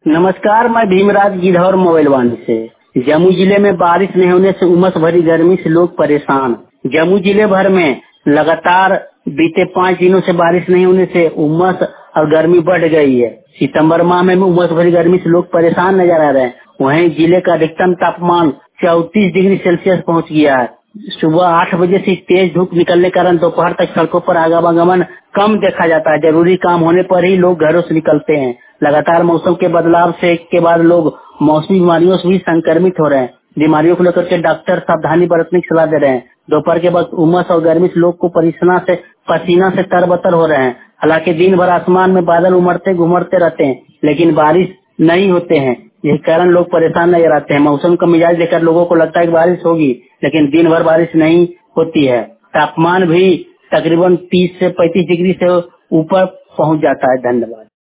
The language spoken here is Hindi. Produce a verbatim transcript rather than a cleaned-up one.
नमस्कार, मैं भीमराज गिधौर मोबाइलवानी से। जम्मू जिले में बारिश नहीं होने से उमस भरी गर्मी से लोग परेशान। जम्मू जिले भर में लगातार बीते पाँच दिनों से बारिश नहीं होने से उमस और गर्मी बढ़ गई है। सितंबर माह में उमस भरी गर्मी से लोग परेशान नजर आ रहे हैं। वहीं जिले का अधिकतम तापमान चौतीस डिग्री सेल्सियस पहुंच गया है। सुबह आठ बजे से तेज धूप निकलने के कारण दोपहर तक सड़कों पर आवागमन कम देखा जाता है। जरूरी काम होने पर ही लोग घरों से निकलते हैं। लगातार मौसम के बदलाव से के बाद लोग मौसमी बीमारियों से भी संक्रमित हो रहे हैं। बीमारियों को लेकर के डॉक्टर सावधानी बरतने की सलाह दे रहे हैं। दोपहर के वक्त उमस और गर्मी से लोग को परेशान से पसीना से तरबतर हो रहे हैं। हालांकि दिन भर आसमान में बादल उमड़ते घुमड़ते रहते हैं, लेकिन बारिश नहीं होते हैं। इस कारण लोग परेशान नजर आते हैं। मौसम का मिजाज देखकर लोगों को लगता है कि बारिश होगी, लेकिन दिन भर बारिश नहीं होती है। तापमान भी तकरीबन तीस से पैंतीस डिग्री से ऊपर पहुंच जाता है। धन्यवाद।